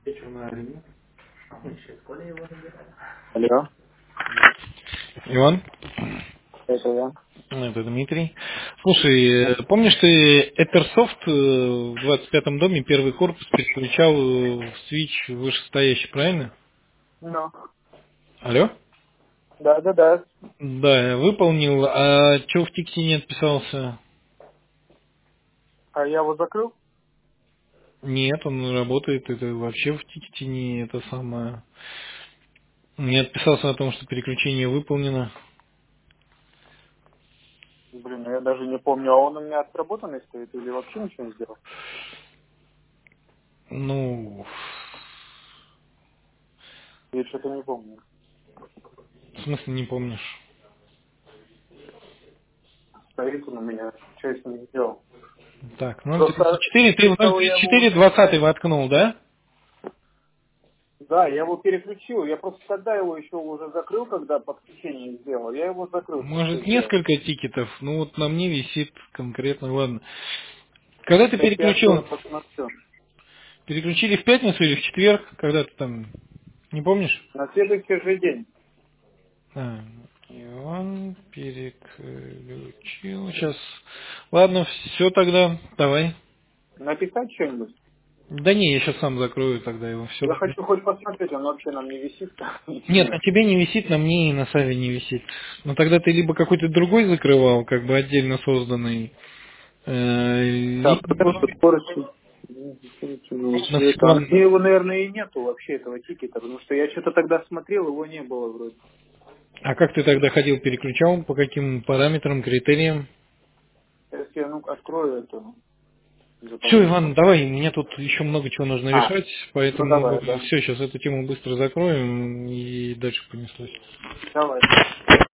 Алло, Иван, это я. это Дмитрий. Слушай, помнишь, ты Ethersoft в 25-м доме первый корпус переключал в свич вышестоящий, правильно? Ну, Алло? да. Да, я выполнил, а что в тикете не отписался? А я его закрыл? Нет, он работает, это вообще в тикете не это самое. Не отписался о том, что переключение выполнено. Блин, ну я даже не помню, а он у меня отработанный стоит или вообще ничего не сделал? Ну, Я что-то не помню. в смысле не помнишь? Стоит он у меня, что я с ним сделал? Так, Просто 034, ты в сначала я его 034 уже... 20 воткнул, да? Да, я его переключил, я просто тогда его еще уже закрыл, когда подключение сделал. Я его закрыл, Может, все сделал. несколько тикетов? Ну вот на мне висит конкретно, ладно. Когда ты Сейчас я открою, переключил? посмотрю. Переключили в пятницу или в четверг? Когда ты там, не помнишь? На следующий же день. А, Иван переключил. Сейчас. Ладно, все тогда, давай. Написать что-нибудь? Да не, я сейчас сам закрою тогда его. Все. Я хочу хоть посмотреть, он вообще нам не висит или Нет, на нет. тебе не висит, на мне и на Саве не висит. Но тогда ты либо какой-то другой закрывал, как бы отдельно созданный, Так, либо просто скорости. на А Светлану. мне его, наверное, и нету вообще, этого тикета, потому что я что-то тогда смотрел, его не было вроде. А как ты тогда ходил, переключал? По каким параметрам, критериям? Сейчас я, открою это, Все, запомню. Иван, давай, мне тут еще много чего нужно А, решать, ну поэтому давай, да. все, сейчас эту тему быстро закроем и дальше понеслось. Давай.